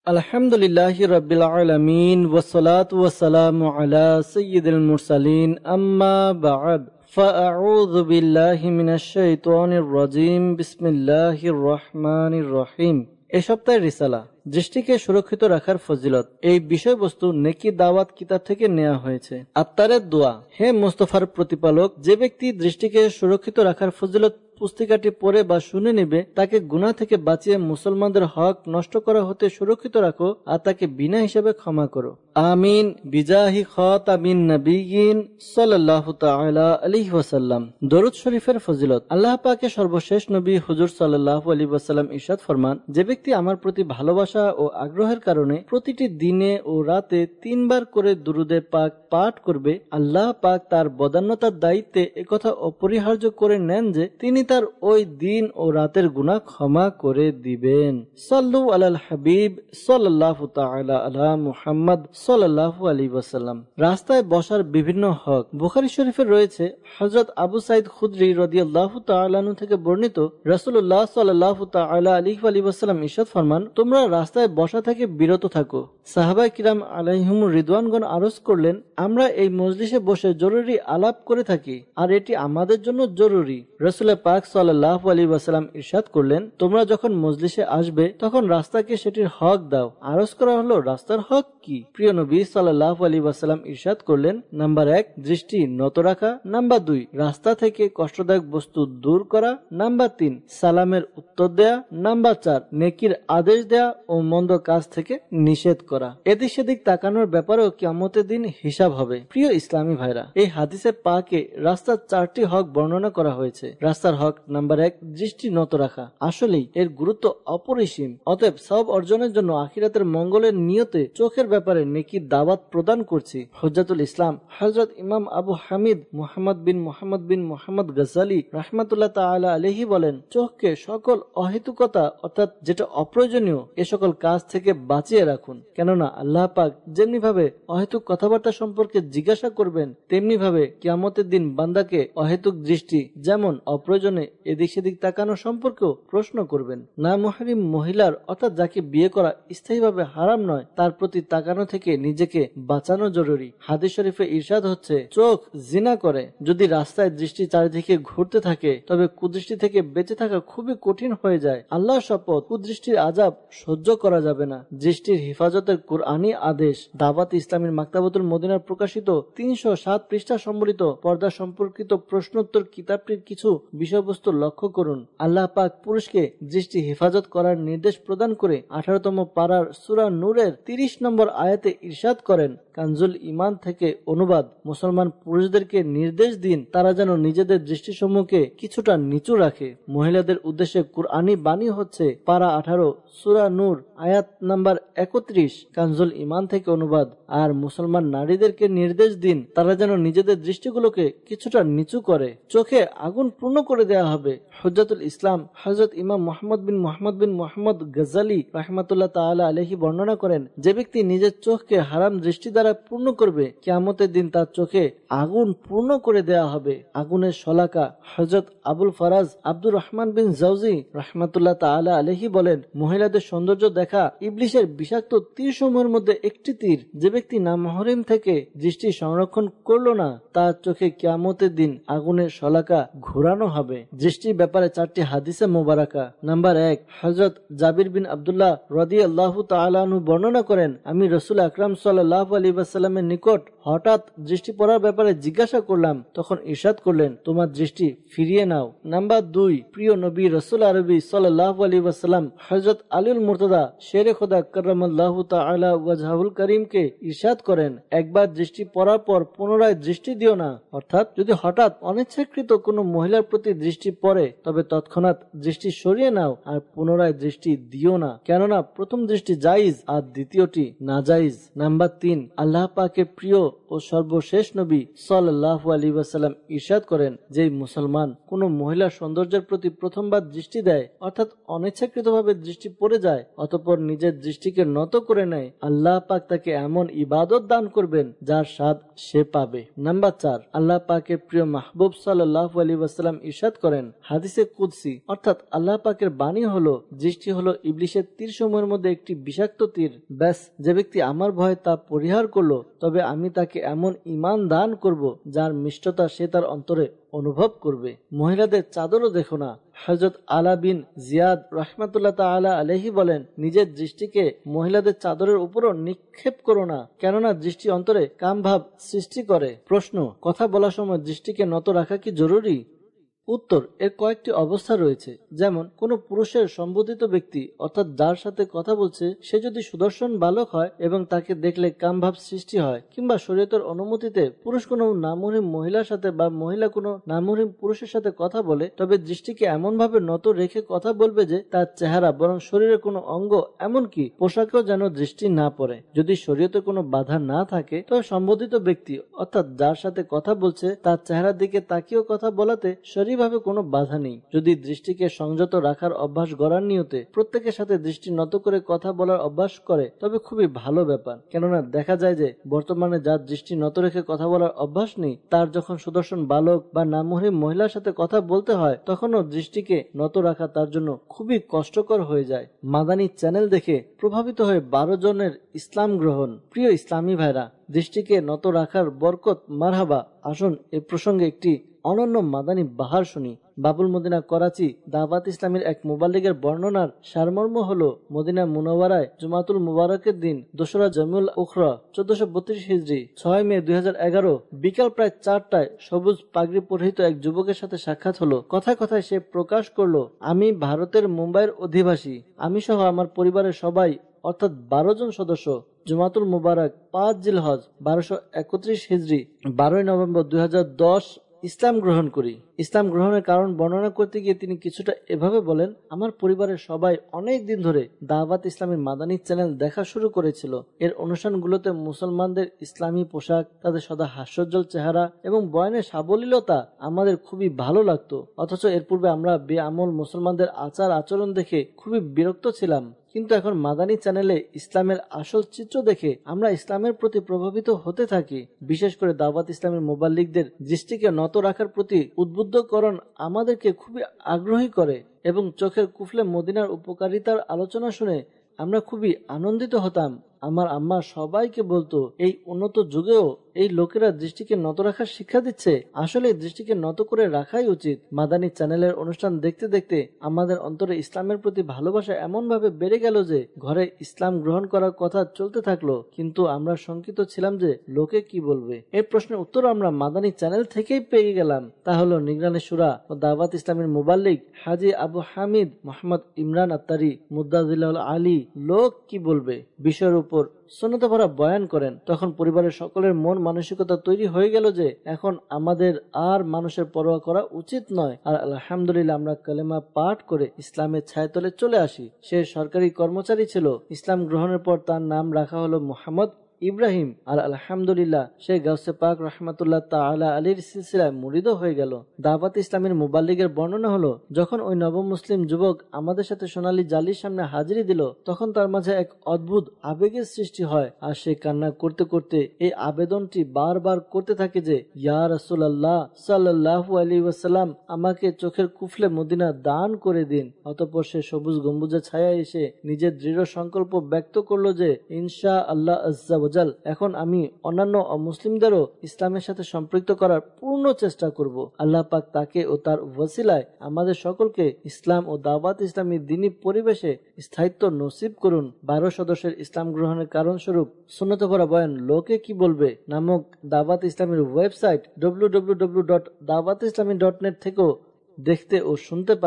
আলহামদুলিল্লাহি রাব্বিল আলামিন ওয়াসসালাতু ওয়াসসালামু আলা সাইয়্যিদিল মুরসালিন আম্মা বা'দ ফাআউযু বিল্লাহি মিনাশ শাইতানির রাজীম বিসমিল্লাহির রহমানির রহিম। এই সপ্তাহের রিসালা দৃষ্টিকে সুরক্ষিত রাখার ফজিলত, এই বিষয়বস্তু নেকি দাওয়াত কিতাব থেকে নেওয়া হয়েছে। আত্তারের দোয়া। হে মুস্তাফার প্রতিপালক, যে ব্যক্তি দৃষ্টিকে সুরক্ষিত রাখার ফজিলত পুস্তিকাটি পড়ে বা শুনে নেবে, তাকে গুনাহ থেকে বাঁচিয়ে মুসলমানদের হক নষ্ট করা হতে সুরক্ষিত রাখো আর তাকে বিনা হিসাবে ক্ষমা করো। আমিন বিজাহি খাতামিন নবিয়্যিন সাল্লাল্লাহু তাআলা আলাইহি ওয়াসাল্লাম। দরুদ শরীফের ফজিলত। আল্লাহ পাকের সর্বশেষ নবী হুজুর সাল্লাল্লাহু আলাইহি ওয়াসাল্লাম ইরশাদ ফরমান, যে ব্যক্তি আমার প্রতি ভালোবাসা ও আগ্রহের কারণে প্রতিটি দিনে ও রাতে 3 বার করে দুরুদে পাক পাঠ করবে, আল্লাহ পাক তার বদান্যতার দায়িত্বে একথা অপরিহার্য করে নেন যে তিনি তার ওই দিন ও রাতের গুনাহ ক্ষমা করে দিবেন। সাল্লু আলাল হাবিব সাল্লাল্লাহু তাআলা আলা মুহাম্মদ সাল্লাল্লাহু আলাইহি ওয়াসাল্লাম। রাস্তায় বসার বিভিন্ন হক। বুখারী শরীফে রয়েছে, হযরত আবু সাঈদ খুদরি রাদিয়াল্লাহু তাআলা আনহু থেকে বর্ণিত, রাসূলুল্লাহ সাল্লাল্লাহু তাআলা আলাইহি ওয়াসাল্লাম ইরশাদ ফরমান, তোমরা রাস্তায় বসা থেকে বিরত থাকো। সাহাবায়ে কিরাম আলাইহিমুর রিদওয়ানগণ আরজ করলেন, আমরা এই মজলিসে বসে জরুরি আলাপ করে থাকি আর এটি আমাদের জন্য জরুরি। রাসূল পাক সাল্লাল্লাহু আলাইহি ওয়াসাল্লাম ইরশাদ করলেন, তোমরা যখন মজলিসে আসবে তখন রাস্তাকে সেটির হক দাও। আরজ করা হলো, রাস্তার হক কি? প্রিয় নবী সাল্লাল্লাহু আলাইহি ওয়াসাল্লাম ইরশাদ করলেন, নাম্বার 1 দৃষ্টি নত রাখা, নাম্বার 2 রাস্তা থেকে কষ্টদায়ক বস্তু দূর করা, নাম্বার 3 সালামের উত্তর দেয়া, নাম্বার 4 নেকির আদেশ দেয়া ও মন্দ কাজ থেকে নিষেধ করা। এদিক সেদিক তাকানোর ব্যাপারেও কিয়ামতের দিন হিসাব হবে। প্রিয় ইসলামী ভাইরা, এই হাদিসে পাকে রাস্তার 4টি হক বর্ণনা করা হয়েছে। রাস্তার হক নাম্বার 1 দৃষ্টি নত রাখা। আসলেই এর গুরুত্ব অপরিসীম। অতএব সওয়াব অর্জনের জন্য আখিরাতের মঙ্গলের নিয়তে চোখের ব্যাপারে নেকির দাওয়াত প্রদান করছি। হুজ্জাতুল ইসলাম হযরত ইমাম আবু হামিদ মুহাম্মদ বিন মুহাম্মদ গজ্জালী রাহমাতুল্লাহ তাআলা আলাইহি বলেন, চোখকে সকল অহেতুকতা অর্থাৎ যেটা অপ্রয়োজনীয় এ সকল কাজ থেকে বাঁচিয়ে রাখুন। কেননা আল্লাহ পাক যেমনি ভাবে অহেতুক কথাবার্তা সম্পর্কে জিজ্ঞাসা করবেন, তেমনি ভাবে কিয়ামতের দিন বান্দাকে অহেতুক দৃষ্টি যেমন অপ্রয়োজনে এদিক সেদিক তাকানো সম্পর্কেও প্রশ্ন করবেন। না মুহরিম মহিলার অর্থাৎ যাকে বিয়ে করা স্থায়ীভাবে হারাম নয় তার প্রতি তাকানো থেকে নিজেকে বাঁচানো জরুরি। হাদিস শরীফে ইরশাদ হচ্ছে, চোখ জিনা করে। যদি রাস্তায় দৃষ্টি চারিদিকে ঘুরতে থাকে তবে কুদৃষ্টি থেকে বেঁচে থাকা খুবই কঠিন হয়ে যায়। আল্লাহর শপথ, কুদৃষ্টির আযাব সহ্য করা যাবে না। দৃষ্টির হেফাজতের কুরআনী আদেশ। দাওয়াত ইসলামীর মাকতাবাতুল মদিনার প্রকাশিত 307 পৃষ্ঠা সম্বলিত পর্দা সম্পর্কিত প্রশ্নোত্তর কিতাবটির কিছু বিষয়বস্তু লক্ষ্য করুন। আল্লাহ পাক পুরুষকে দৃষ্টি হেফাজত করার নির্দেশ প্রদান করে 18তম পারার সূরা নূরের 30 নম্বর আয়াতে ইরশাদ করেন, কানজুল ঈমান থেকে অনুবাদ, মুসলমান পুরুষদেরকে নির্দেশ দিন তারা যেন নিজেদের দৃষ্টিসমূহকে কিছুটা নিচু রাখে। মহিলাদের উদ্দেশ্যে কুরআনী বাণী হচ্ছে, পারা 18 সূরা নূর আয়াত নাম্বার 31, কানজুল ঈমান থেকে অনুবাদ, আর মুসলমান নারীদেরকে নির্দেশ দিন তারা যেন নিজেদের দৃষ্টিগুলোকে কিছুটা নিচু করে। চোখে আগুন পূর্ণ করে দেয়া হবে। হুজ্জাতুল ইসলাম হযরত ইমাম মুহাম্মদ বিন মুহাম্মদ গজ্জালী রাহমাতুল্লাহ তাআলা আলাইহি বর্ণনা করেন, যে ব্যক্তি নিজের চোখকে হারাম দৃষ্টি দ্বারা পূর্ণ করবে, কিয়ামতের দিন তার চোখে আগুন পূর্ণ করে দেয়া হবে। আগুনের শলাকা। হযরত আবুল ফারাজ আব্দুর রহমান বিন জাওজি রাহমাতুল্লাহ তাআলা আলাইহি বলেন, মহিলাদের সৌন্দর্য দেখা ইবলিসের বিষাক্ত তীরসমূহের মধ্যে একটি তীর। যে ব্যক্তি নামহরিম থেকে দৃষ্টি সংরক্ষণ করলো না তার চোখে কিয়ামতের দিন আগুনের শলাকা ঘোরানো হবে। দৃষ্টির ব্যাপারে 4টি হাদিসে মোবারকা। নাম্বার 1 হযরত জাবির বিন আব্দুল্লাহ রাদিয়াল্লাহু তাআলা আনহু বর্ণনা করেন, আমি রাসূল আকরাম সাল্লাল্লাহু আলাইহি ওয়াসাল্লামের নিকট হঠাৎ দৃষ্টি পড়ার ব্যাপারে জিজ্ঞাসা করলাম, তখন ইরশাদ করলেন, তোমার দৃষ্টি ফিরিয়ে নাও। নাম্বার 2 প্রিয় নবী রাসূল আরবি সাল্লাল্লাহু আলাইহি ওয়াসাল্লাম হযরত আলীউল মুর্তদা শেরে খোদা কাররামাল্লাহু তাআলা ওয়াজহুল কারীমকে ইরশাদ করেন, একবার দৃষ্টি পড়ার পর পুনরায় দৃষ্টি দিও না। অর্থাৎ যদি হঠাৎ অনিচ্ছাকৃত কোনো মহিলার প্রতি দৃষ্টি পড়ে তবে তৎক্ষণাৎ দৃষ্টি সরিয়ে নাও আর পুনরায় দৃষ্টি দিও না, কেননা প্রথম দৃষ্টি জায়েজ আর দ্বিতীয়টি নাজায়েজ। নাম্বার 3 আল্লাহ পাকের প্রিয় ও সর্বশেষ নবী সাল্লাল্লাহু আলাইহি ওয়াসাল্লাম ইরশাদ করেন, যে মুসলমান কোন মহিলার সৌন্দর্যের প্রতি প্রথমবার দৃষ্টি দেয়, অর্থাৎ অনিচ্ছাকৃতভাবে দৃষ্টি পড়ে যায়, অতঃপর নিজের দৃষ্টিকে নত করে নেয়, আল্লাহ পাক তাকে এমন ইবাদত দান করবেন যার স্বাদ সে পাবে। নাম্বার 4, আল্লাহ পাকের প্রিয় মাহবুব সাল্লাল্লাহু আলাইহি ওয়াসাল্লাম ইরশাদ করেন হাদিসে কুদসি, অর্থাৎ আল্লাহ পাকের বাণী হলো, দৃষ্টি হলো ইবলিসের তীর সমূহের মধ্যে একটি বিষাক্ত তীর। ব্যাস, যে ব্যক্তি আমার ভয়ে তা পরিহার করলো, তবে আমি তাকে এমন ঈমান দান করব যার মিষ্টতা সে তার অন্তরে অনুভব করবে। মহিলাদের চাদরও দেখো না। হযরত আলা বিন জিয়াদ রাহমাতুল্লাহ তাআলা আলাইহি বলেন, নিজের দৃষ্টিকে মহিলাদের চাদরের উপরও নিক্ষেপ করো না, কেননা দৃষ্টি অন্তরে কামভাব সৃষ্টি করে। প্রশ্ন, কথা বলার সময় দৃষ্টিকে নত রাখা কি জরুরি? উত্তর, এর কয়েকটি অবস্থা রয়েছে। যেমন, কোন পুরুষের সম্বোধিত ব্যক্তি, অর্থাৎ যার সাথে কথা বলছে, সে যদি সুদর্শন বালক হয় এবং তাকে দেখলে কামভাব সৃষ্টি হয়, কিংবা শরীয়তের অনুমতিতে পুরুষ কোনো নামহীন মহিলার সাথে বা মহিলা কোনো নামহীন পুরুষের সাথে কথা বলে, তবে দৃষ্টিকে এমন ভাবে নত রেখে কথা বলবে যে তার চেহারা বরং শরীরের কোনো অঙ্গ, এমনকি পোশাকেও যেন দৃষ্টি না পড়ে। যদি শরীয়তে কোনো বাধা না থাকে, তবে সম্বোধিত ব্যক্তি, অর্থাৎ যার সাথে কথা বলছে, তার চেহারার দিকে তাকিয়েও কথা বলাতে ভাবে কোনো বাধা নেই। যদি দৃষ্টিকে সংযত রাখার অভ্যাস গড়ার নিয়তে প্রত্যেকের সাথে দৃষ্টি নত করে কথা বলার অভ্যাস করে, তবে খুবই ভালো ব্যাপার। কেননা দেখা যায় যে বর্তমানে যার দৃষ্টি নত রেখে কথা বলার অভ্যাস নেই, তার যখন সুদর্শন বালক বা নামহীন মহিলার সাথে কথা বলতে হয়, তখনও দৃষ্টিকে নত রাখা তার জন্য খুবই কষ্টকর হয়ে যায়। মাদানী চ্যানেল দেখে প্রভাবিত হয়ে 12 জনের ইসলাম গ্রহণ। প্রিয় ইসলামী ভাইরা, দৃষ্টিকে নত রাখার বরকত মারহাবা। আসুন এ প্রসঙ্গে একটি অনন্য মাদানী বাহার শুনি। বাবুল মদিনা করাচি দাওয়াত ইসলামের এক মুবাল্লিগের বর্ণনার সারমর্ম হলো, মদিনা মুনাওয়ারায় জুমাতুল মুবারকের দিন 2রা জমিউল উখরা 1432 হিজরি 6 মে 2011 বিকাল প্রায় 4টায় সবুজ পাগড়ি পরিহিত এক যুবকের সাথে সাক্ষাৎ হলো। কথায় কথায় সে প্রকাশ করলো, আমি ভারতের মুম্বাইয়ের অধিবাসী। আমি সহ আমার পরিবারের সবাই, অর্থাৎ 12 জন সদস্য, জুমাতুল মুবারক 5 জিলহজ 1231 হিজরি 12 নভেম্বর 2010 ইসলাম গ্রহণ করি। ইসলাম গ্রহণের কারণ বর্ণনা করতে গিয়ে তিনি কিছুটা এভাবে বলেন, আমার পরিবারের সবাই অনেক দিন ধরে দাওয়াত ইসলামের মাদানী চ্যানেল দেখা শুরু করেছিল। এর অনুষ্ঠানগুলোতে মুসলমানদের ইসলামী পোশাক, তাদের সদা হাস্যোজ্জ্বল চেহারা এবং বয়ানের সাবলীলতা আমাদের খুবই ভালো লাগতো। অথচ এর পূর্বে আমরা বেআমল মুসলমানদের আচার আচরণ দেখে খুবই বিরক্ত ছিলাম। কিন্তু এখন মাদানী চ্যানেলে ইসলামের আসল চিত্র দেখে আমরা ইসলামের প্রতি প্রভাবিত হতে থাকি। বিশেষ করে দাওয়াত ইসলামের মুবাল্লিগদের দৃষ্টিকে নত রাখার প্রতি উদ্বুদ্ধকরণ আমাদেরকে খুবই আগ্রহী করে এবং চোখের কুফলে মদিনার উপকারিতার আলোচনা শুনে আমরা খুবই আনন্দিত হতাম। আমার আম্মা সবাইকে বলতো, এই উন্নত যুগেও এই লোকেরা দৃষ্টিকে নত রাখার শিক্ষা দিচ্ছে। আসলে দৃষ্টিকে নত করে রাখাই উচিত। মাদানী চ্যানেলের অনুষ্ঠান দেখতে দেখতে আমাদের অন্তরে ইসলামের প্রতি ভালোবাসা এমন ভাবে বেড়ে গেল যে ঘরে ইসলাম গ্রহণ করার কথা চলতে থাকলো, কিন্তু আমরা শঙ্কিত ছিলাম যে লোকে কি বলবে। এই প্রশ্নের উত্তর আমরা মাদানী চ্যানেল থেকেই পেয়ে গেলাম। তা হলো নিগরানি শুরা ও দাওয়াত ইসলামের মুবাল্লিগ হাজী আবু হামিদ মোহাম্মদ ইমরান আত্তারি মুদ্দাজিল্লাহুল আলী লোক কি বলবে বিষয়ের উপর সুন্নতে ভরা বয়ান করেন। তখন পরিবারের সকলের মন মানসিকতা তৈরি হয়ে গেল যে এখন আমাদের আর মানুষের পরোয়া করা উচিত নয়। আর আলহামদুলিল্লাহ আমরা কালেমা পাঠ করে ইসলামের ছায়াতলে চলে আসি। সে সরকারি কর্মচারী ছিল। ইসলাম গ্রহণের পর তার নাম রাখা হলো মোহাম্মদ ইব্রাহিম। আর আলহামদুলিল্লাহ সে গাউসে পাক রহমাতুল্লাহ তাআলা আলীর সিলসিলায় মুরিদ হয়ে গেল। দাওয়াত ইসলামের মুবাল্লিগের বর্ণনা হলো, যখন ওই নব মুসলিম যুবক আমাদের সাথে সোনালী জালির সামনে হাজিরি দিল, তখন তার মাঝে এক অদ্ভুত আবেগের সৃষ্টি হয়। আর সে কান্না করতে করতে এই আবেদনটি বারবার করতে থাকে যে, ইয়া রাসূলুল্লাহ সাল্লাল্লাহু আলাইহি ওয়াসাল্লাম, আমাকে চোখের কুফলে মদিনা দান করে দিন। অতঃপর সে সবুজ গম্বুজের ছায়ায় এসে নিজের দৃঢ় সংকল্প ব্যক্ত করলো যে ইনশাআল্লাহ আজ্জা ওয়াজাল এখন আমি অন্যান্য অমুসলিমদেরও ইসলামের সাথে সম্পৃক্ত করার পূর্ণ চেষ্টা করব। আল্লাহ পাক তাকে ও তার ওয়াসিলায় আমাদের সকলকে ইসলাম ও দাওয়াত ইসলামী দ্বীনি পরিবেশে স্থায়িত্ব নসিব করুন। 12 সদস্যের ইসলাম গ্রহণের কারণ স্বরূপ সুন্নতে ভরা বয়ান লোকে কি বলবে নামক দাওয়াত ইসলামের ওয়েবসাইট www.dawatislami.net থেকেও দেখতে ও শুনতে পারবেন।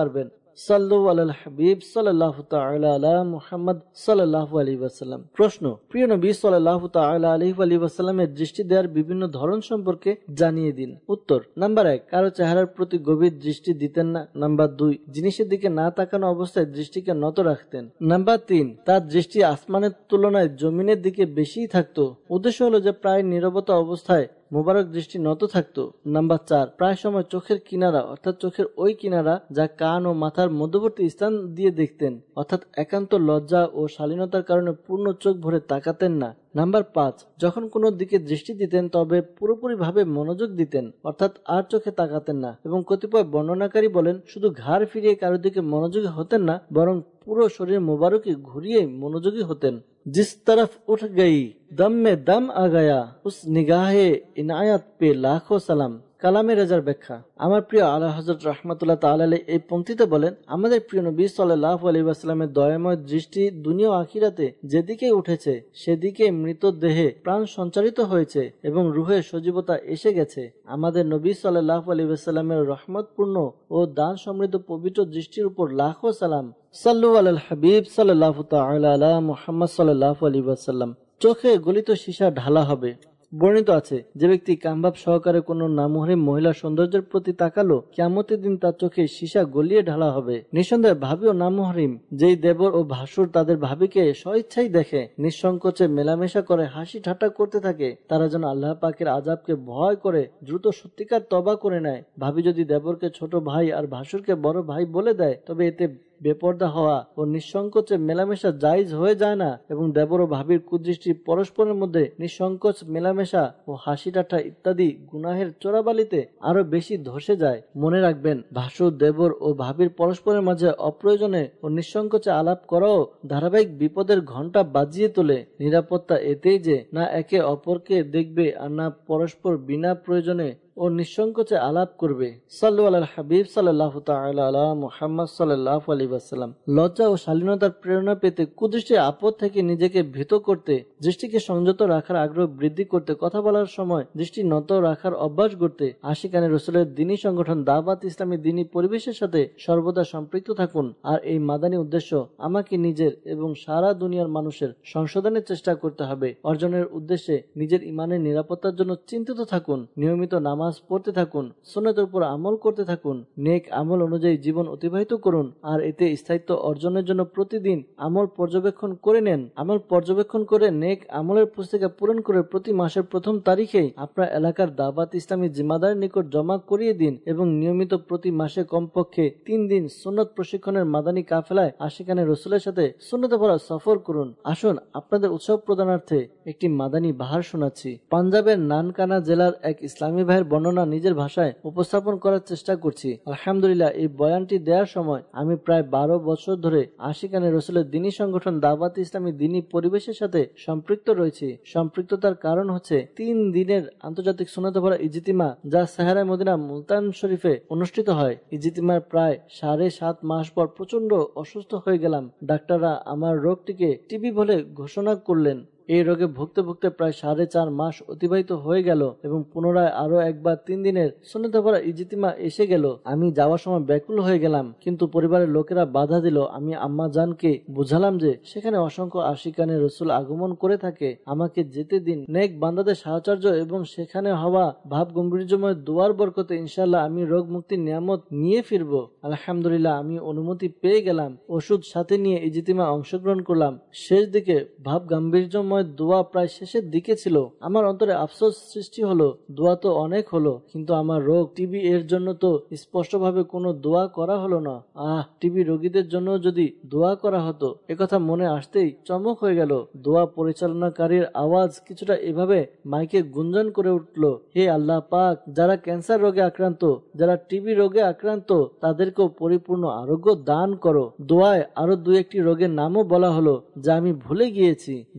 সাল্লু আলাল হাবিব সাল্লাল্লাহু তাআলা আলা মুহাম্মদ সাল্লাল্লাহু আলাইহি ওয়াসাল্লাম। প্রশ্ন: প্রিয় নবী সাল্লাল্লাহু তাআলা আলাইহি ওয়াসাল্লামের দৃষ্টি দেওয়ার বিভিন্ন ধরন সম্পর্কে জানিয়ে দিন। উত্তর: নাম্বার 1, কারো চেহারার প্রতি গভীর দৃষ্টি দিতেন না। নাম্বার 2, জিনিসের দিকে না তাকানো অবস্থায় দৃষ্টিকে নত রাখতেন। নাম্বার 3, তার দৃষ্টি আসমানের তুলনায় জমিনের দিকে বেশিই থাকতো। উদ্দেশ্য হলো যে প্রায় নীরবতা অবস্থায় মোবারক দৃষ্টি নত থাকতো। নাম্বার 4, প্রায় সময় চোখের কিনারা অর্থাৎ চোখের ওই কিনারা যা কান ও মাথার মধ্যবর্তী স্থান দিয়ে দেখতেন, অর্থাৎ একান্ত লজ্জা ও শালীনতার কারণে পূর্ণ চোখ ভরে তাকাতেন না। নাম্বার 5, যখন কোনো দিকে দৃষ্টি দিতেন তবে পুরোপুরিভাবে মনোযোগ দিতেন, অর্থাৎ আর চোখে তাকাতেন না। এবং কতিপয় বর্ণনাকারী বলেন, শুধু ঘাড় ফিরিয়ে কারো দিকে মনোযোগী হতেন না, বরং পুরো শরীর মোবারকে ঘুরিয়ে মনোযোগী হতেন। जिस तरफ उठ गई दम में दम आ गया उस निगाहे इनायत पे लाखों सलाम। কালামে রেজার ব্যাখ্যা। আমার প্রিয় আলা হযরত রাহমাতুল্লাহ তাআলা আলাইহি এই পংক্তিতে বলেন, আমাদের প্রিয় নবী সাল্লাল্লাহু আলাইহি ওয়াসাল্লামের দয়াময় দৃষ্টি দুনিয়া ও আখিরাতে যেদিকে উঠেছে সেদিকে মৃতদেহে প্রাণ সঞ্চারিত হয়েছে এবং রূহে সজীবতা এসে গেছে। আমাদের নবী সাল্লাল্লাহু আলাইহি ওয়াসাল্লামের রহমতপূর্ণ ও দান সমৃদ্ধ পবিত্র দৃষ্টির উপর লাখো সালাম। সাল্লু আলাল হাবিব সাল্লাল্লাহু তাআলা আলা মুহাম্মদ সাল্লাল্লাহু আলাইহি ওয়াসাল্লাম। চোখে গলিত সীসা ঢালা হবে। বর্ণিত আছে, যে ব্যক্তি কামভাব সহকারে কোনো নামহীন মহিলার সৌন্দর্যের প্রতি তাকালো, কিয়ামতের দিন তার চোখে সীসা গলিয়ে ঢালা হবে। নিঃসন্দেহে ভাবি ও নামহরিম যেই দেবর ও ভাসুর তাদের ভাবিকে স্বইচ্ছাই দেখে, নিঃসংকোচে মেলামেশা করে, হাসি ঠাট্টা করতে থাকে, তারা যেন আল্লাহ পাকের আযাবকে ভয় করে দ্রুত সত্যিকার তওবা করে নেয়। ভাবি যদি দেবরকে ছোট ভাই আর ভাসুরকে বড় ভাই বলে দেয়, তবে এতে বেপর্দা হওয়া ও নিঃসংকোচে মেলামেশা জায়েজ হয়ে যায় না এবং দেবর ও ভাবির কুদৃষ্টি পরস্পরের মধ্যে নিঃসংকোচ মেলামেশা ও হাসি ঠাট্টা ইত্যাদি গুনাহের চোরাবালিতে আরো বেশি ধসে যায়। মনে রাখবেন, ভাসুর, দেবর ও ভাবির পরস্পরের মাঝে অপ্রয়োজনে ও নিঃসংকোচে আলাপ করাও ধারাবাহিক বিপদের ঘণ্টা বাজিয়ে তোলে। নিরাপত্তা এতেই যে না একে অপরকে দেখবে আর না পরস্পর বিনা প্রয়োজনে ও নিঃসংকোচে আলাপ করবে। সাল্লু আলাল হাবিব সাল্লাল্লাহু তাআলা আলা মুহাম্মদ সাল্লাল্লাহু আলাইহি ওয়াসাল্লাম। লজ্জা ও শালীনতার প্রেরণা পেতে, কুদৃষ্টি আপদ থেকে নিজেকে ভীত করতে, দৃষ্টিকে সংযত রাখার আগ্রহ বৃদ্ধি করতে, কথা বলার সময় দৃষ্টি নত রাখার অভ্যাস করতে আশিকানে রাসূলের দ্বীনী সংগঠন দাওয়াত ইসলামী দ্বীনী পরিবেশের সাথে সর্বদা সম্পৃক্ত থাকুন। আর এই মাদানী উদ্দেশ্য আমাকে নিজের এবং সারা দুনিয়ার মানুষের সংশোধনের চেষ্টা করতে হবে। অর্জনের উদ্দেশ্যে নিজের ইমানের নিরাপত্তার জন্য চিন্তিত থাকুন। নিয়মিত নামাজ পড়তে থাকুন, সুন্নতের উপর আমল করতে থাকুন, নেক আমল অনুযায়ী জীবন অতিবাহিত করুন। আর এতে স্থায়িত্ব অর্জনের জন্য প্রতিদিন আমল পর্যবেক্ষণ করে নেন। আমল পর্যবেক্ষণ করে নেক আমলের পুস্তিকা পূরণ করে প্রতি মাসের প্রথম তারিখে আপনার এলাকার দাওয়াত ইসলামী জিম্মাদারের নিকট জমা করিয়ে দিন এবং নিয়মিত প্রতি মাসে কমপক্ষে 3 দিন সুন্নত প্রশিক্ষণের মাদানী কাফেলায় আশিকানে রাসূলের সাথে সুন্নতে ভরা সফর করুন। আসুন আপনাদের উৎসব প্রদানার্থে একটি মাদানী বাহার শোনাচ্ছি। পাঞ্জাবের নানকানা জেলার এক ইসলামী ভাইয়ের বর্ণনা নিজের ভাষায় উপস্থাপন করার চেষ্টা করছি। আলহামদুলিল্লাহ, এই বয়ানটি দেওয়ার সময় আমি প্রায় 12 বছর ধরে আশিকানে রাসূলের দ্বীনী সংগঠন দাওয়াত ইসলামী দ্বীনী পরিবেশের সাথে সম্পৃক্ত রয়েছি। সম্পৃক্ততার কারণ হচ্ছে 3 দিনের আন্তর্জাতিক সুন্নতে ভরা ইজতিমা, যা সাহারায়ে মদিনা মুলতান শরীফে অনুষ্ঠিত হয়। ইজতিমার প্রায় 7.5 মাস পর প্রচন্ড অসুস্থ হয়ে গেলাম। ডাক্তাররা আমার রোগটিকে টিবি বলে ঘোষণা করলেন। এই রোগে ভুগতে ভুগতে প্রায় 4.5 মাস অতিবাহিত হয়ে গেল এবং পুনরায় আরো একবার 3 দিনের সুন্নতে ভরা ইজতিমা এসে গেল। আমি যাওয়ার সময় ব্যাকুল হয়ে গেলাম, কিন্তু পরিবারের লোকেরা বাধা দিল। আমি আম্মা জানকে বুঝালাম যে সেখানে অসংখ্য আশিকানে রাসূল আগমন করে থাকে, আমাকে যেতে দিন। নেক বান্দাদের সাহচর্য এবং সেখানে হওয়া ভাব গম্ভীর্যময় দোয়ার বরকতে ইনশাআল্লাহ আমি রোগ মুক্তির নিয়ামত নিয়ে ফিরব। আলহামদুলিল্লাহ, আমি অনুমতি পেয়ে গেলাম। ওষুধ সাথে নিয়ে ইজতিমা অংশগ্রহণ করলাম। শেষ দিকে ভাব গাম্ভীর্যময় দোয়া প্রায় শেষের দিকে ছিল। আমার অন্তরে আফসোস সৃষ্টি হলো, দোয়া তো অনেক হলো, কিন্তু আমার রোগ টিবি এর জন্য তো স্পষ্টভাবে কোনো দোয়া করা হলো না। টিবি রোগীদের জন্য যদি দোয়া করা হতো, একথা মনে আসতেই চমক হয়ে গেল। দোয়া পরিচালনাকারীর আওয়াজ কিছুটা এভাবে মাইকে গুঞ্জন করে উঠল, হে আল্লাহ পাক, যারা ক্যান্সার রোগে আক্রান্ত, যারা টিবি রোগে আক্রান্ত, তাদেরকেও পরিপূর্ণ আরোগ্য দান করো। দোয়ায় আরো 2-1টি রোগের নামও বলা হলো যা আমি ভুলে গিয়েছি। যাক, টিবি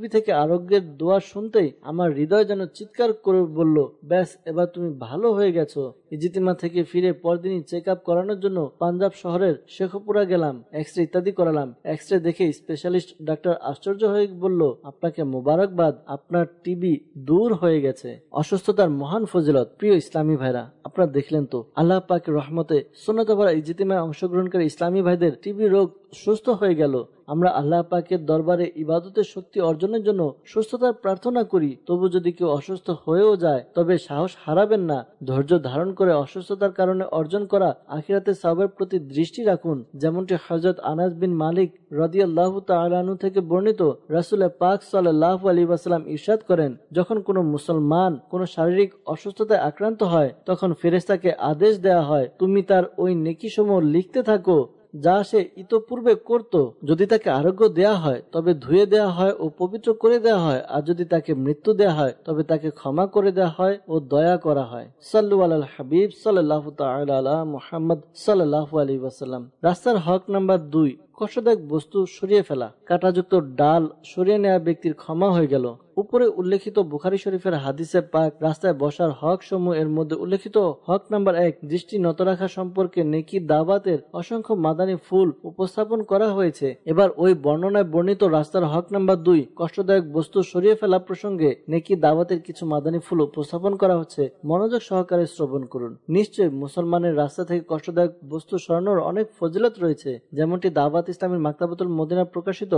টিভি থেকে আরোগ্যের দোয়া শুনতেই আমার হৃদয় যেন চিৎকার করে বলল, ব্যাস এবার তুমি ভালো হয়ে গেছো। ইজতিমা থেকে ফিরে পরদিনই চেক আপ করানোর জন্য পাঞ্জাব শহরের শেখপুরা গেলাম। এক্সরে ইত্যাদি করালাম। এক্সরে দেখে স্পেশালিস্ট ডাক্তার আশ্চর্য হয়ে বলল, আপনাকে মোবারকবাদ, আপনার টিবি দূর হয়ে গেছে। অসুস্থতার মহান ফজিলত। প্রিয় ইসলামী ভাইরা, আপনারা দেখলেন তো আল্লাহ পাকের রহমতে সুন্নাতে ভরা ইজতিমায় অংশগ্রহণকারী ইসলামী ভাইদের টিবি রোগ সুস্থ হয়ে গেল। আমরা আল্লাহ পাকের দরবারে ইবাদতের শক্তি অর্জনের জন্য সুস্থতার প্রার্থনা করি। তবু যদি কেউ অসুস্থ হয়েও যায় তবে সাহস হারাবেন না। ধৈর্য ধারণ করে অসুস্থতার কারণে অর্জন করা আখিরাতের সওয়াবের প্রতি দৃষ্টি রাখুন। যেমনটি হযরত আনাস বিন মালিক রাদিয়াল্লাহু তাআলা আনহু থেকে বর্ণিত, রাসূল পাক সাল্লাল্লাহু আলাইহি ওয়াসাল্লাম ইরশাদ করেন, যখন কোনো মুসলমান কোনো শারীরিক অসুস্থতায় আক্রান্ত হয় তখন ফেরেশতাকে আদেশ দেয়া হয়, তুমি তার ওই নেকিসমূহ লিখতে থাকো যা সে ইতোপূর্বে করত। যদি তাকে আরোগ্য দেয়া হয় তবে ধুয়ে দেয়া হয় ও পবিত্র করে দেয়া হয়, আর যদি তাকে মৃত্যু দেয়া হয় তবে তাকে ক্ষমা করে দেয়া হয় ও দয়া করা হয়। সাল্লু আলাল হাবিব সাল্লাল্লাহু তাআলা আলা মুহাম্মদ সাল্লাল্লাহু আলাইহি ওয়াসাল্লাম। রাস্তার হক নাম্বার 2, কষ্টদায়ক বস্তু সরিয়ে ফেলা। কাঁটাযুক্ত ডাল সরিয়ে নেওয়া ব্যক্তির ক্ষমা হয়ে গেল। উপরে উল্লেখিত বুখারী শরীফের হাদিসে পাক রাস্তায় বসার হক সমূহ এর মধ্যে উল্লেখিত হক নাম্বার 1, দৃষ্টি নত রাখা সম্পর্কে নেকি দাওয়াতের অসংখ্য মাদানী ফুল উপস্থাপন করা হয়েছে। এবার ওই বর্ণনায় বর্ণিত রাস্তার হক নাম্বার 2, কষ্টদায়ক বস্তু সরিয়ে ফেলা প্রসঙ্গে নেকি দাওয়াতের কিছু মাদানী ফুল উপস্থাপন করা হচ্ছে। মনোযোগ সহকারে শ্রবণ করুন। নিশ্চয়ই মুসলমানের রাস্তা থেকে কষ্টদায়ক বস্তু সরানোর অনেক ফজিলত রয়েছে। যেমনটি দাওয়াত ইসলামের মাকতাবাতুল মদিনা প্রকাশিত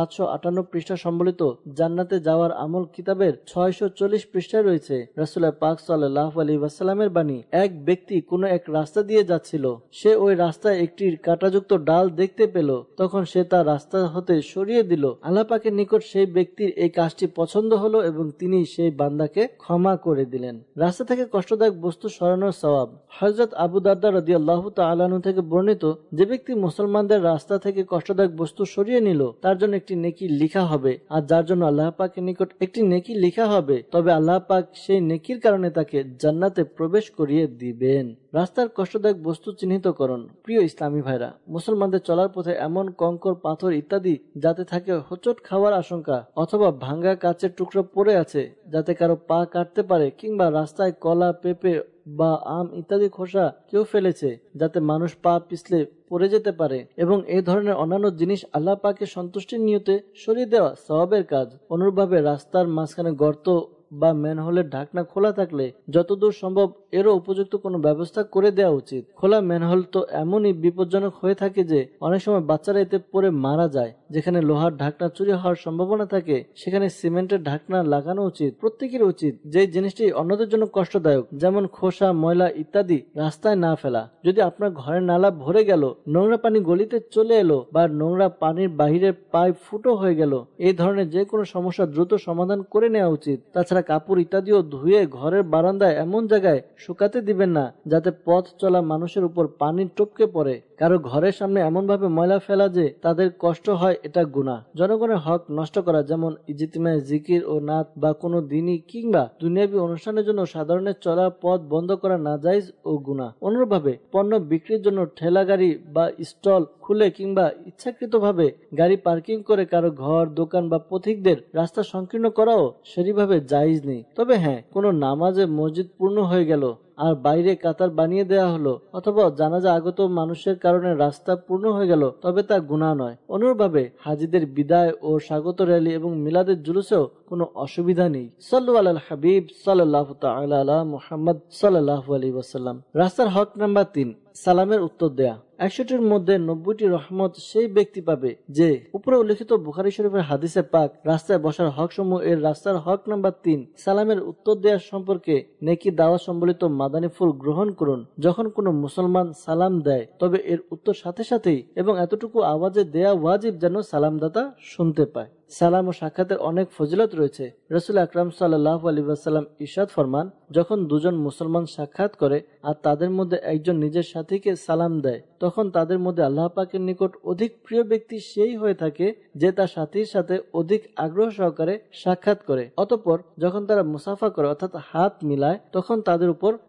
758 পৃষ্ঠা সম্বলিত জান্নাতে যাওয়ার আমল কিতাবের 640 পৃষ্ঠায় রয়েছে। রাসূল পাক সাল্লাল্লাহু আলাইহি ওয়াসাল্লামের বাণী, এক ব্যক্তি কোনো এক রাস্তা দিয়ে যাচ্ছিল। সে ওই রাস্তায় একটি কাঁটাযুক্ত ডাল দেখতে পেল। তখন সে তার রাস্তা হতে সরিয়ে দিল। আল্লাহ পাকের নিকট সেই ব্যক্তির এই কাজটি পছন্দ হলো এবং তিনি সেই বান্দাকে ক্ষমা করে দিলেন। রাস্তা থেকে কষ্টদায়ক বস্তু সরানোর সওয়াব। হযরত আবু দারদা রাদিয়াল্লাহু তাআলা আনহু থেকে বর্ণিত, যে ব্যক্তি মুসলমানদের রাস্তা থেকে কষ্টদায়ক বস্তু সরিয়ে নিল তার জন্য একটি নেকি লিখা হবে, আর যার জন্য আল্লাহ পাকের নিকট একটি নেকি লিখা হবে তবে আল্লাহ পাক সেই নেকির কারণে তাকে জান্নাতে প্রবেশ করিয়ে দিবেন। রাস্তার কষ্টদায়ক বস্তু চিহ্নিতকরণ। প্রিয় ইসলামী ভাইরা, মুসলমানদের চলার পথে এমন কঙ্কর, পাথর ইত্যাদি যাতে থাকে হোঁচট খাওয়ার আশঙ্কা, অথবা ভাঙ্গা কাচের টুকরো পড়ে আছে যাতে কারো পা কাটতে পারে, কিংবা রাস্তায় কলা, পেঁপে বা আম ইত্যাদি খোসা কেউ ফেলেছে যাতে মানুষ পা পিছলে পড়ে যেতে পারে, এবং এই ধরনের অন্যান্য জিনিস আল্লাহ পাকের সন্তুষ্টির নিয়তে সরিয়ে দেওয়া সওয়াবের কাজ। অনুরূপভাবে রাস্তার মাঝখানে গর্ত বা ম্যানহোলের ঢাকনা খোলা থাকলে যতদূর সম্ভব এরও উপযুক্ত কোনো ব্যবস্থা করে দেওয়া উচিত। খোলা ম্যানহোল তো এমনই বিপজ্জনক হয়ে থাকে যে অনেক সময় বাচ্চারা এতে পড়ে মারা যায়। যেখানে লোহার ঢাকনা চুরি হওয়ার সম্ভাবনা থাকে সেখানে সিমেন্টের ঢাকনা লাগানো উচিত। প্রত্যেকের উচিত যে জিনিসটি অন্যদের জন্য কষ্টদায়ক, যেমন খোসা, ময়লা ইত্যাদি রাস্তায় না ফেলা। যদি আপনার ঘরের নালা ভরে গেল, নোংরা পানি গলিতে চলে এলো, বা নোংরা পানির বাহিরের পাইপ ফুটো হয়ে গেল, এই ধরনের যে কোনো সমস্যা দ্রুত সমাধান করে নেওয়া উচিত। তাছাড়া কাপড় ইত্যাদিও ধুয়ে ঘরের বারান্দায় এমন জায়গায় শুকাতে দিবেন না যাতে পথ চলা মানুষের উপর পানি টপকে পড়ে। কারো ঘরের সামনে এমন ভাবে ময়লা ফেলা যে তাদের কষ্ট হয়, এটা গুনাহ। জনগণের হক নষ্ট করা, যেমন ইজতিমায় জিকির ও নাত বা কোনো দিনই কিংবা দুনিয়াবী অনুষ্ঠানের জন্য সাধারণের চলার পথ বন্ধ করা নাজায়েজ ও গুনাহ। অনুরূপভাবে পণ্য বিক্রির জন্য ঠেলা গাড়ি বা স্টল খুলে কিংবা ইচ্ছাকৃতভাবে গাড়ি পার্কিং করে কারো ঘর, দোকান বা পথিকদের রাস্তা সংকীর্ণ করাও সেভাবে জায়েজ নেই। তবে হ্যাঁ, কোনো নামাজে মসজিদ পূর্ণ হয়ে গেল আর বাইরে কাতার বানিয়ে দেওয়া হলো, অথবা জানাজা আগত মানুষের কারণে রাস্তা পূর্ণ হয়ে গেল, তবে তা গুনাহ নয়। অনুরূপভাবে হাজীদের বিদায় ও স্বাগত র্যালি এবং মিলাদের জুলুসেও কোনো অসুবিধা নেই। সাল্লু আলাল হাবিব সাল্লাল্লাহু তাআলা আলা মুহাম্মদ সাল্লাল্লাহু আলাইহি ওয়াসাল্লাম। রাস্তার হক নাম্বার 3, সালামের উত্তর দেয়া। 61টির মধ্যে 90টি রহমত সেই ব্যক্তি পাবে যে উপরে উল্লেখিত বুখারী শরীফের হাদিসে পাক রাস্তায় বসার হক সমূহ এর রাস্তার হক নাম্বার 3, সালামের উত্তর দেওয়ার সম্পর্কে নেকি দাওয়া সম্বলিত মাদানী ফুল গ্রহণ করুন। যখন কোনো মুসলমান সালাম দেয় তবে এর উত্তর সাথে সাথেই এবং এতটুকু আওয়াজে দেয়া ওয়াজিব যেন সালামদাতা শুনতে পায়। সালাম ও সাক্ষাতের অনেক ফজিলত রয়েছে। রাসূল আকরাম সাল্লাল্লাহু আলাইহি ওয়াসাল্লাম ইরশাদ ফরমান, যখন দুজন মুসলমান সাক্ষাৎ করে আর তাদের মধ্যে একজন নিজের সাথীকে সালাম দেয় তখন তাদের মধ্যে আল্লাহ পাকের নিকট অধিক প্রিয় ব্যক্তি সেই হয়ে থাকে যে তার সাথীর সাথে অধিক আগ্রহ সহকারে সাক্ষাৎ করে। অতঃপর যখন তারা মুসাফা করে অর্থাৎ হাত মিলায় তখন তাদের উপর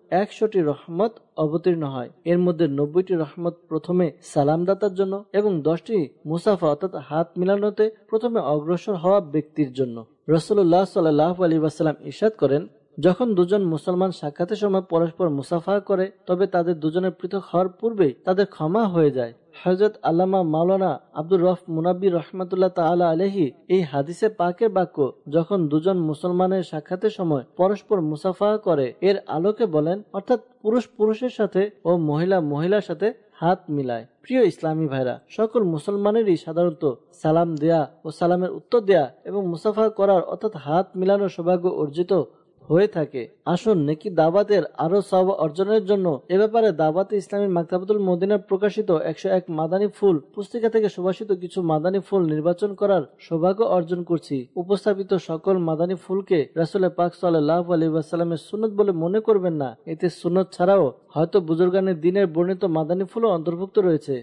100টি রহমত অবতীর্ণ হয়। এর মধ্যে 90টি রহমত প্রথমে সালামদাতার জন্য এবং 10টি মুসাফা অর্থাৎ হাত মিলানোতে প্রথমে অগ্রসর হওয়া ব্যক্তির জন্য। রাসূলুল্লাহ সাল্লাল্লাহু আলাইহি ওয়াসাল্লাম ইরশাদ করেন, যখন দুজন মুসলমান সাক্ষাতের সময় পরস্পর মুসাফা করে তবে তাদের দুজনের পৃথক হওয়ার পূর্বেই তাদের ক্ষমা হয়ে যায়। হযরত আল্লামা মাওলানা আব্দুর রফ মুনাব্বি রহমাতুল্লাহ তাআলা আলাইহি এই হাদিসে পাকের বাক্য যখন দুজন মুসলমানের সাক্ষাতের সময় পরস্পর মুসাফা করে এর আলোকে বলেন, অর্থাৎ পুরুষ পুরুষের সাথে ও মহিলা মহিলার সাথে হাত মিলায়। প্রিয় ইসলামী ভাইরা, সকল মুসলমানেরই সাধারণত সালাম দেয়া ও সালামের উত্তর দেয়া এবং মুসাফা করার অর্থাৎ হাত মিলানোর সৌভাগ্য অর্জিত হয়ে থাকে। আসুন নেকি দাওয়াতের আরো সওয়াব অর্জনের জন্য এ ব্যাপারে দাওয়াতে ইসলামী মাকতাবাতুল মদিনার প্রকাশিত 101 মাদানী ফুল পুস্তিকা থেকে সুবাসিত কিছু মাদানী ফুল নির্বাচন করার সৌভাগ্য অর্জন করছি। উপস্থাপিত সকল মাদানী ফুলকে রাসূল পাক সাল্লাল্লাহু আলাইহি ওয়াসাল্লামের সুন্নত বলে মনে করবেন না। এতে সুন্নত ছাড়াও হয়তো বুজুর্গানের দিনের বর্ণিত মাদানী ফুলও অন্তর্ভুক্ত রয়েছে।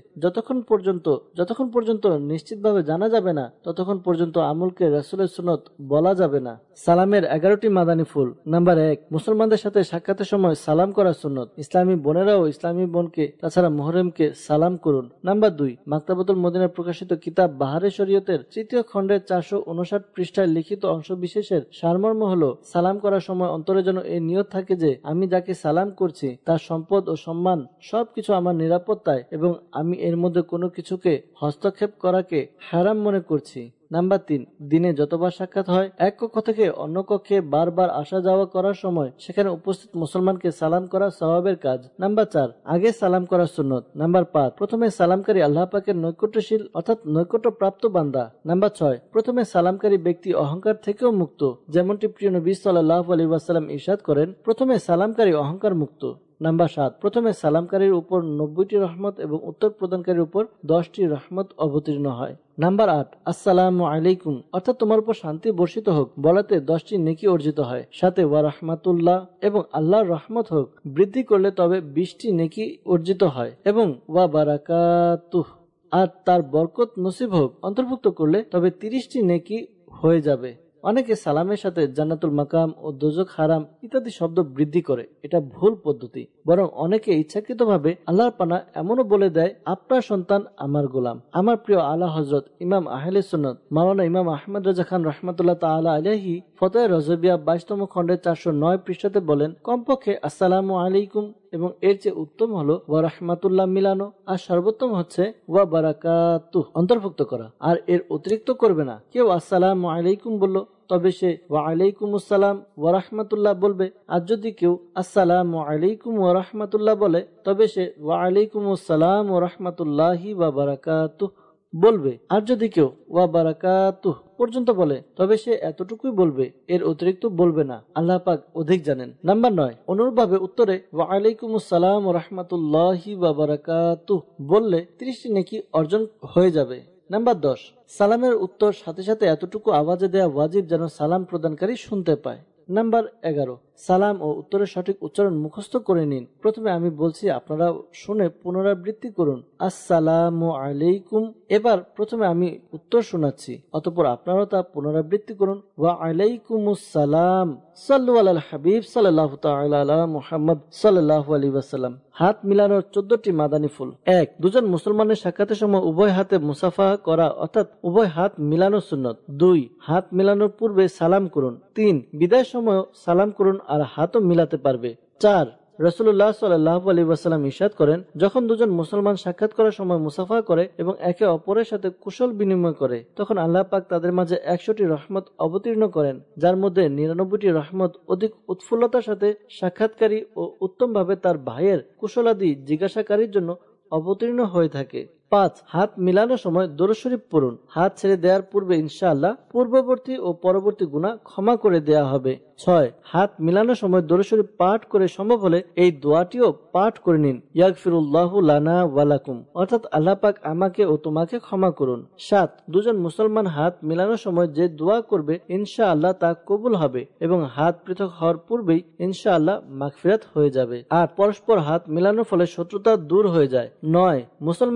যতক্ষণ পর্যন্ত নিশ্চিতভাবে জানা যাবে না ততক্ষণ পর্যন্ত আমলকে রাসূলের সুন্নত বলা যাবে না। সালামের 11টি মাদানী ফুল। নাম্বার 1, মুসলমানদের সাথে সাক্ষাতের সময় সালাম করা সুন্নত। ইসলামী বোনেরাও ইসলামী বোনকে তাছাড়া মুহররমকে সালাম করুন। নাম্বার 2, মাকতাবাতুল মদিনার প্রকাশিত কিতাব বাহারে শরীয়তের 3য় খণ্ডের 459 পৃষ্ঠায় লিখিত অংশ বিশেষের সারমর্ম হলো, সালাম করার সময় অন্তরে যেন এই নিয়ত থাকে যে আমি যাকে সালাম করছি তার সম্পদ ও সম্মান সবকিছু আমার নিরাপত্তায় এবং আমি এর মধ্যে কোনো কিছুকে হস্তক্ষেপ করাকে হারাম মনে করছি। নাম্বার 3, দিনে যতবার সাক্ষাৎ হয় এক কক্ষ থেকে অন্য কক্ষে বারবার আসা যাওয়া করার সময় সেখানে উপস্থিত মুসলমানকে সালাম করা সওয়াবের কাজ। নাম্বার 4, আগে সালাম করা সুন্নত। নাম্বার 5, প্রথমে সালামকারী আল্লাহ পাকের নৈকট্যশীল অর্থাৎ নৈকট্য প্রাপ্ত বান্দা। নাম্বার 6, প্রথমে সালামকারী ব্যক্তি অহংকার থেকেও মুক্ত, যেমনটি প্রিয় নবী সাল্লাল্লাহু আলাইহি ওয়াসাল্লাম ইরশাদ করেন, প্রথমে সালামকারী অহংকার মুক্ত। নাম্বার 7, প্রথমে সালামকারীর উপর 90টি রহমত এবং উত্তর প্রদানকারীর উপর 10টি রহমত অবতীর্ণ হয়। নাম্বার 8, আসসালামু আলাইকুম অর্থাৎ তোমার উপর শান্তি বর্ষিত হোক বলাতে 10টি নেকি অর্জিত হয়। সাথে ওয়া রাহমাতুল্লাহ এবং আল্লাহর রহমত হোক বৃদ্ধি করলে তবে 20টি নেকি অর্জিত হয় এবং ওয়া বারাকাতুহ আর তার বরকত নসিব হোক অন্তর্ভুক্ত করলে তবে 30টি নেকি হয়ে যাবে। অনেকে সালামের সাথে জান্নাতুল মাকাম ও দোজখ হারাম ইত্যাদি শব্দ বৃদ্ধি করে, এটা ভুল পদ্ধতি। বরং অনেকে ইচ্ছাকৃতভাবে আল্লাহর পানা এমনও বলে দেয়, আপনার সন্তান আমার গোলাম। আমার প্রিয় আলা হযরত ইমাম আহলে সুন্নাত মাওলানা ইমাম আহমদ রাজা খান রাহমাতুল্লাহ তাআলা আলাইহি ফতোয়া রজবিয়া 22তম খণ্ডের 409 পৃষ্ঠাতে বলেন, কমপক্ষে আসসালামু আলাইকুম এবং এর চেয়ে উত্তম হলো ওয়া রাহমাতুল্লাহ মিলানো, আর সর্বোত্তম হচ্ছে ওয়া বারাকাতুহ অন্তর্ভুক্ত করা। আর এর অতিরিক্ত করবে না। কেউ আসসালামু আলাইকুম বলল তবে সে ওয়া আলাইকুমুস সালাম ওয়া রাহমাতুল্লাহ বলবে, আর যদি কেউ আসসালামু আলাইকুম ওয়া রাহমাতুল্লাহ বলে তবে সে ওয়া আলাইকুমুস সালাম ওয়া রাহমাতুল্লাহি ওয়া বারাকাতুহ বলবে। আর যদি কেউ ওয়া বারাকাতুহ পর্যন্ত বলে তবে সে এতটুকুই বলবে, এর অতিরিক্ত বলবে না। আল্লাহ পাক অধিক জানেন। নাম্বার 9, অনুরূপভাবে উত্তরে ওয়া আলাইকুমুস সালাম ওয়া রাহমাতুল্লাহি ওয়া বারাকাতুহ বললে 30টি নেকি অর্জন হয়ে যাবে। নাম্বার 10, সালামের উত্তর সাথে সাথে এতটুকু আওয়াজে দেয়া ওয়াজিব যেন সালাম প্রদানকারী শুনতে পায়। নাম্বার 11, সালাম ও উত্তরের সঠিক উচ্চারণ মুখস্থ করে নিন। প্রথমে আমি বলছি, আপনারা শুনে পুনরাবৃত্তি করুন। আসসালামু আলাইকুম। এবার প্রথমে আমি উত্তর শোনাচ্ছি, অতঃপর আপনারাও তা পুনরাবৃত্তি করুন। ওয়া আলাইকুমুস সালাম। সাল্লু আলাল হাবিব সাল্লাল্লাহু তাআলা আলা মুহাম্মদ সাল্লাল্লাহু আলাইহি ওয়াসাল্লাম। হাত মিলানোর 14টি মাদানী ফুল। 1, দুজন মুসলমানের সাক্ষাতের সময় উভয় হাতে মুসাফা করা অর্থাৎ উভয় হাত মিলানো সুন্নত। 2, হাত মিলানোর পূর্বে সালাম করুন। 3, বিদায় সময় সালাম করুন আর হাতও মিলাতে পারবে। 4, রাসূলুল্লাহ সাল্লাল্লাহু আলাইহি ওয়াসাল্লাম ইরশাদ করেন, যখন দুজন মুসলমান সাক্ষাৎ করার সময় মুসাফা করে এবং একে অপরের সাথে কুশল বিনিময় করে তখন আল্লাহ পাক তাদের মাঝে 100টি রহমত অবতীর্ণ করেন, যার মধ্যে 99টি রহমত অধিক উৎফুল্লতার সাথে সাক্ষাৎকারী ও উত্তমভাবে তার ভাইয়ের কুশলাদি জিজ্ঞাসাকারীর জন্য অবতীর্ণ হয়ে থাকে। 5, হাত মিলানোর সময় দরুদ শরীফ পড়ুন। হাত ছেড়ে দেওয়ার পূর্বে ইনশাআল্লাহ পূর্ববর্তী ও পরবর্তী গুনাহ ক্ষমা করে দেয়া হবে। 6, হাত মিলানোর সময় দরুদ শরীফ পাঠ করে সম্ভব হলে এই দোয়াটিও পাঠ করে নিন, ইয়াগফিরুল্লাহু লানা ওয়া লাকুম অর্থাৎ আল্লাহ পাক আমাকে ও তোমাকে ক্ষমা করুন। 7, দুজন মুসলমান হাত মিলানোর সময় যে দোয়া করবে ইনশাআল্লাহ তা কবুল হবে এবং হাত পৃথক হওয়ার পূর্বেই ইনশাআল্লাহ মাগফিরাত হয়ে যাবে। আর পরস্পর হাত মিলানোর ফলে শত্রুতা দূর হয়ে যায়। 9, মুসলমানকে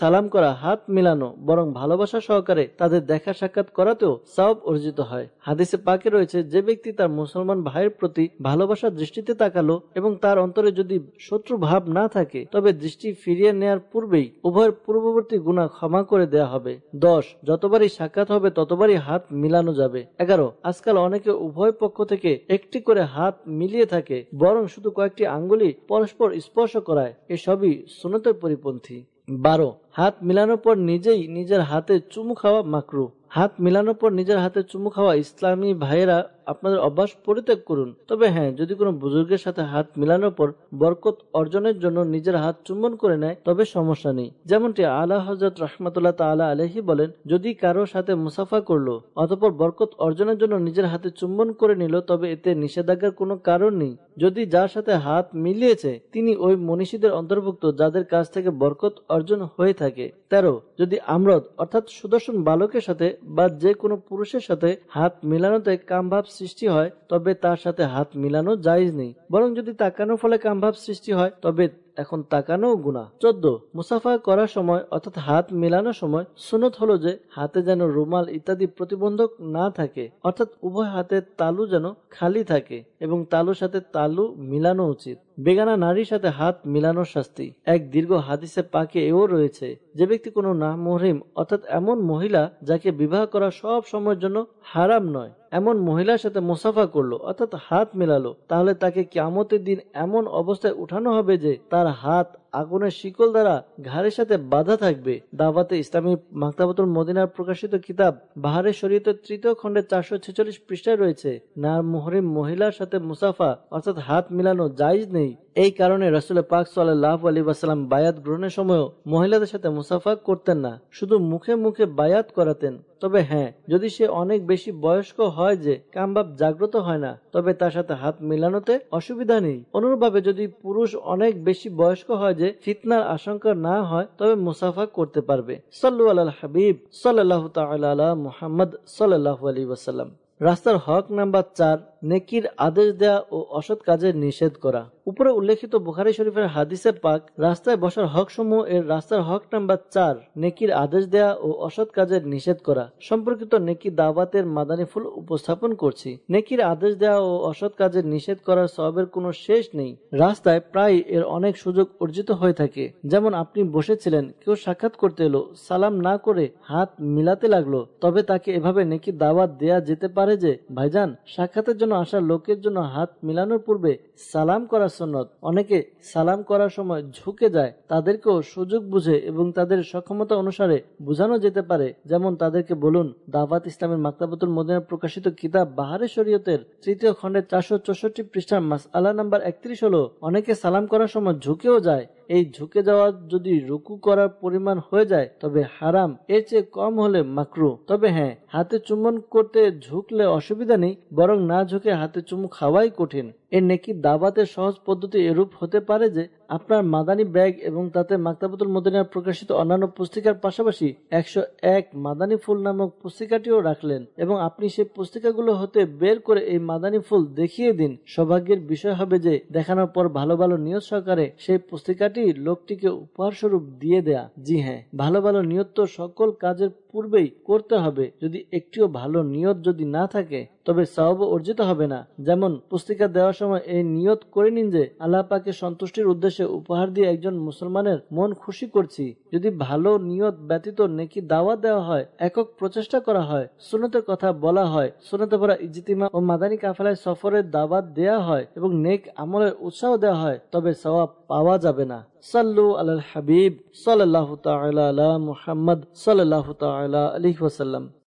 সালাম করা, হাত মিলানো, বরং ভালোবাসা সহকারে তাদের দেখা সাক্ষাৎ করাতেও সওয়াব অর্জিত হয়। হাদিসে পাকে রয়েছে, যে ব্যক্তি তার মুসলমান ভাইয়ের প্রতি ভালোবাসার দৃষ্টিতে তাকালো এবং তার অন্তরে যদি শত্রু ভাব না থাকে, তবে দৃষ্টি ফিরিয়ে নেয়ার পূর্বেই উভয়ের পূর্ববর্তী গুনাহ ক্ষমা করে দেয়া হবে। 10, যতবারই সাক্ষাৎ হবে ততবারই হাত মিলানো যাবে। 11, আজকাল অনেকে উভয় পক্ষ থেকে একটি করে হাত মিলিয়ে থাকে, বরং শুধু কয়েকটি আঙ্গুলি পরস্পর স্পর্শ করায়। এসবই সুন্নতের পরিপন্থী। 12, হাত মিলানোর পর নিজেই নিজের হাতে চুমু খাওয়া মাকরুহ। হাত মিলানোর পর নিজের হাতে চুমু খাওয়া ইসলামী ভাইয়েরা আপনাদের অভ্যাস পরিত্যাগ করুন। তবে হ্যাঁ, যদি কোনো বুজুর্গের সাথে হাত মিলানোর পর বরকত অর্জনের জন্য নিজের হাত চুম্বন করে নেয় তবে সমস্যা নেই। যেমনটি আলা হযরত রাহমাতুল্লাহ তাআলা আলাইহি বলেন, যদি কারো সাথে মুসাফা করলো অতঃপর বরকত অর্জনের জন্য নিজের হাতে চুম্বন করে নিল, তবে এতে নিষেধাজ্ঞার কোনো কারণ নেই যদি যার সাথে হাত মিলিয়েছে তিনি ওই মনীষীদের অন্তর্ভুক্ত যাদের কাছ থেকে বরকত অর্জন হয়ে থাকে। 13, যদি আমরদ অর্থাৎ সুদর্শন বালকের সাথে বা যে কোনো পুরুষের সাথে হাত মিলানোতে কামভাব সৃষ্টি হয় তবে তার সাথে হাত মিলানো জায়েজ নেই, বরং যদি তাকানোর ফলে কামভাব সৃষ্টি হয় তবে এখন তাকানো গুনাহ। 14, মুসাফা করার সময় অর্থাৎ হাত মেলানোর সময় সুন্নত হলো যে হাতে যেন রুমাল ইত্যাদি প্রতিবন্ধক না থাকে, অর্থাৎ উভয় হাতের তালু যেন খালি থাকে এবং তালুর সাথে তালু মিলানো উচিত। বেগানা নারীর সাথে হাত মিলানোর শাস্তি। এক দীর্ঘ হাদিসে পাকে এও রয়েছে, যে ব্যক্তি কোনো নামুহরিম অর্থাৎ এমন মহিলা যাকে বিবাহ করা সব সময়ের জন্য হারাম নয়, এমন মহিলার সাথে মুসাফা করলো অর্থাৎ হাত মেলালো, তাহলে তাকে কিয়ামতের দিন এমন অবস্থায় উঠানো হবে যে তার হাত আগুনের শিকল দ্বারা ঘাড়ের সাথে বাঁধা থাকবে। দাওয়াতে ইসলামী মাকতাবাতুল মদিনার প্রকাশিত কিতাব বাহারে শরীয়তের 3য় খণ্ডে 446 পৃষ্ঠায় রয়েছে, নামুহরিম মহিলার সাথে মুসাফা অর্থাৎ হাত মিলানো জায়েজ নেই। এই কারণে রাসূল পাক সাল্লাল্লাহু আলাইহি ওয়াসাল্লাম বায়াত গ্রহণের সময় মহিলাদের সাথে মুসাফা করতেন না, শুধু মুখে মুখে বায়াত করাতেন। তবে হ্যাঁ, যদি সে অনেক বেশি বয়স্ক হয় যে কামভাব জাগ্রত হয় না, তবে তার সাথে হাত মিলানোতে অসুবিধা নেই। অনুরূপভাবে যদি পুরুষ অনেক বেশি বয়স্ক হয় যে ফিতনার আশঙ্কা না হয়, তবে মুসাফা করতে পারবে। সাল্লু আলাল হাবিব সাল্লাল্লাহু তাআলা আলা মুহাম্মদ সাল্লাল্লাহু আলাইহি ওয়াসাল্লাম। রাস্তার হক নাম্বার 4, নেকির আদেশ দেয়া ও অসৎ কাজের নিষেধ করা। উপরে উল্লেখিত বুখারী শরীফের হাদিসে পাক রাস্তায় বসার হক সমূহ এর রাস্তার হক নাম্বার 4, নেকির আদেশ দেয়া ও অসৎ কাজের নিষেধ করা সম্পর্কিত নেকি দাওয়াতের মাদানী ফুল উপস্থাপন করছি। নেকির আদেশ দেয়া ও অসৎ কাজের নিষেধ করার সওয়াবের কোনো শেষ নেই। রাস্তায় প্রায় এর অনেক সুযোগ অর্জিত হয়ে থাকে। যেমন আপনি বসেছিলেন, কেউ সাক্ষাৎ করতে এলো, সালাম না করে হাত মিলাতে লাগলো, তবে তাকে এভাবে নেকি দাওয়াত দেয়া যেতে পারে যে, ভাইজান, সাক্ষাতের জন্য আসা লোকের জন্য হাত মিলানোর পূর্বে সালাম করা সুন্নত। অনেকে সালাম করার সময় ঝুঁকে যায়, তাদেরকেও সুযোগ বুঝে এবং তাদের সক্ষমতা অনুসারে বোঝানো যেতে পারে। যেমন তাদেরকে বলুন, দাওয়াত ইসলামের মাকতাবাতুল মদিনার প্রকাশিত কিতাব বাহারে শরীয়তের 3য় খণ্ডের 464 পৃষ্ঠার মাসআলা নাম্বার 31 হলো, অনেকে সালাম করার সময় ঝুঁকেও যায়। এই ঝুঁকে যাওয়া যদি রুকু করার পরিমাণ হয়ে যায় তবে হারাম, এর চেয়ে কম হলে মাকরুহ। তবে হ্যাঁ, হাতে চুম্বন করতে ঝুঁকলে অসুবিধা নেই, বরং না ঝুঁকে হাতে চুমু খাওয়াই কঠিন। এর নেকি দাওয়াতের সহজ পদ্ধতি এরূপ হতে পারে যে আপনার মাদানী ব্যাগ এবং তাতে মাকতাবাতুল মদিনার প্রকাশিত অন্যান্য পুস্তিকার পাশাপাশি 101 মাদানী ফুল নামক পুস্তিকাটিও রাখলেন এবং আপনি সেই পুস্তিকাগুলো হতে বের করে এই মাদানী ফুল দেখিয়ে দিন। সৌভাগ্যের বিষয় হবে যে দেখানোর পর ভালো ভালো নিয়ত সহকারে সেই পুস্তিকাটি লোকটিকে উপহার স্বরূপ দিয়ে দেয়া। জি হ্যাঁ, ভালো ভালো নিয়ত তো সকল কাজের পূর্বেই করতে হবে। যদি একটিও ভালো নিয়ত যদি না থাকে তবে সওয়াব অর্জিত হবে না। যেমন পুস্তিকা দেওয়ার সময় এই নিয়ত করে নিন যে আল্লাহ পাকের সন্তুষ্টির উদ্দেশ্যে উপহার দিয়ে একজন মুসলমানের মন খুশি করছি। যদি ভালো নিয়ত ব্যতীত নেকি দাওয়াত দেওয়া হয়, একক প্রচেষ্টা করা হয়, সুন্নতের কথা বলা হয়, সুন্নতে ভরা ইজতিমা ও মাদানী কাফেলায় সফরের দাওয়াত দেওয়া হয় এবং নেক আমলের উৎসাহ দেওয়া হয়, তবে সওয়াব পাওয়া যাবে না। সাল্লু আলাল হাবিব সাল্লাল্লাহু তাআলা আলা মুহাম্মদ সাল্লাল্লাহু তাআলা আলাইহি ওয়াসাল্লাম।